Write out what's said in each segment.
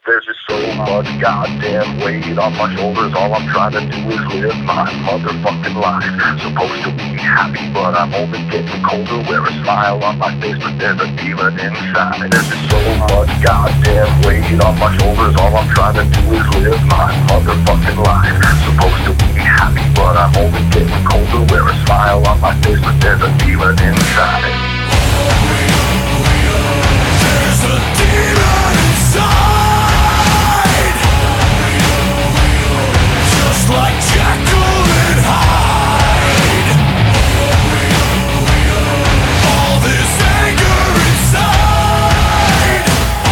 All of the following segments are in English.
There's just so much goddamn weight on my shoulders. All I'm trying to do is live my motherfucking life. Supposed to be happy, but I'm only getting colder. Wear a smile on my face, but there's a demon inside. There's just so much goddamn weight on my shoulders. All I'm trying to do is live my motherfucking life. Supposed to be happy, but I'm only getting colder. Wear a smile on my face, but there's a demon inside. There's a demon inside. Just like Jekyll and Hyde. All this anger inside.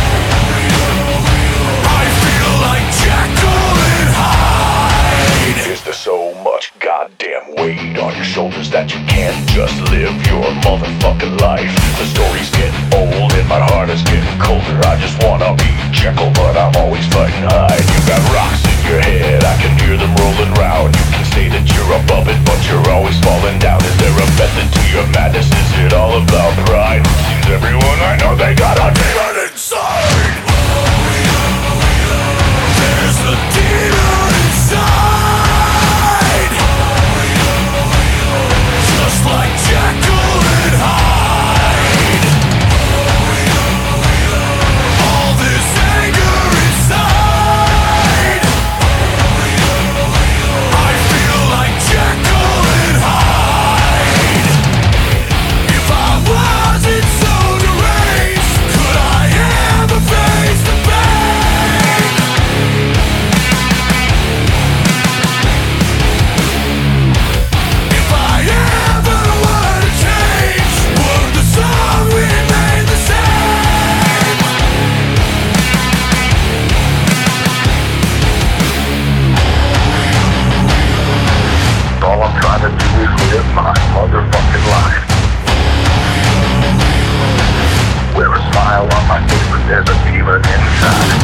I feel like Jekyll and Hyde. Is there so much goddamn weight on your shoulders that you can't just live your motherfucking life? The story's getting old and my heart is getting colder. I just wanna be Jekyll, but I'm always fighting Hyde. You got rocks in your head, I can hear them rolling round. You can say that you're above it, but you're always falling down. Is there a method to your madness? Is it all about pride? Seems everyone I know, they got a demon inside. There's a demon inside. Just like Jekyll and Hyde. All this anger inside. I feel like Jekyll and Hyde. If I wasn't so deranged, could I ever face the pain? If I ever were to change, would the song remain the same? All I'm trying to do is live my motherfucking life. Wear a smile on my face, but there's a demon inside.